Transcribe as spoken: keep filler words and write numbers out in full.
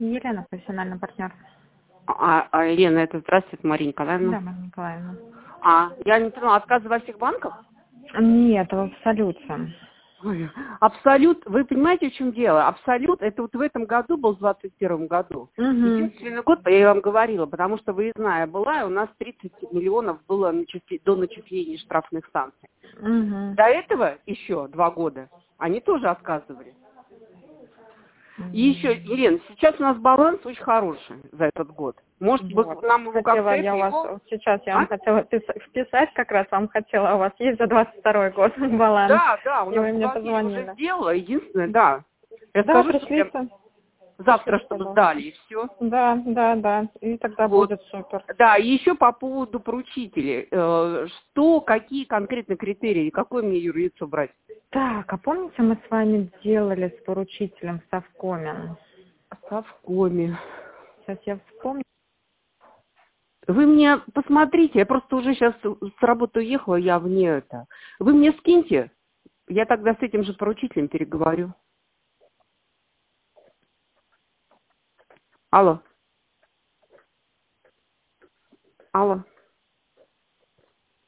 Елена, профессиональный партнер. А, а Елена, это здравствуйте, Мария Николаевна. Да, Мария Николаевна. А, я не поняла, отказы во всех банках? Нет, в абсолюте. Ой, Абсолют, вы понимаете, в чем дело? Абсолют, это вот в этом году был, в двадцать первом году. Угу. Единственный год, я вам говорила, потому что выездная была, и у нас тридцать миллионов было начисли- до начисления штрафных санкций. Угу. До этого еще два года они тоже отказывали. И еще, Елена, сейчас у нас баланс очень хороший за этот год. Может быть, Вот. нам его Хотела как-то я у вас, его... вот сейчас я А? вам хотела пис- вписать, как раз вам хотела, у вас есть за двадцать второй год баланс. Да, да, у И нас вы мне бухгалтерия уже позвонили. сделала. Единственное, да. Я Да, скажу, что прям пришлите. завтра, Пришлите, чтобы пожалуйста. сдали, и все. Да, да, да. И тогда Вот. будет супер. Да, и еще по поводу поручителей. Э, Что, какие конкретно критерии, какое мне юрлицо брать? Так, а помните, мы с вами делали с поручителем в Совкоме? Совкоме. Сейчас я вспомню. Вы мне посмотрите, я просто уже сейчас с работы уехала, я вне это. Вы мне скиньте, я тогда с этим же поручителем переговорю. Алло. Алло.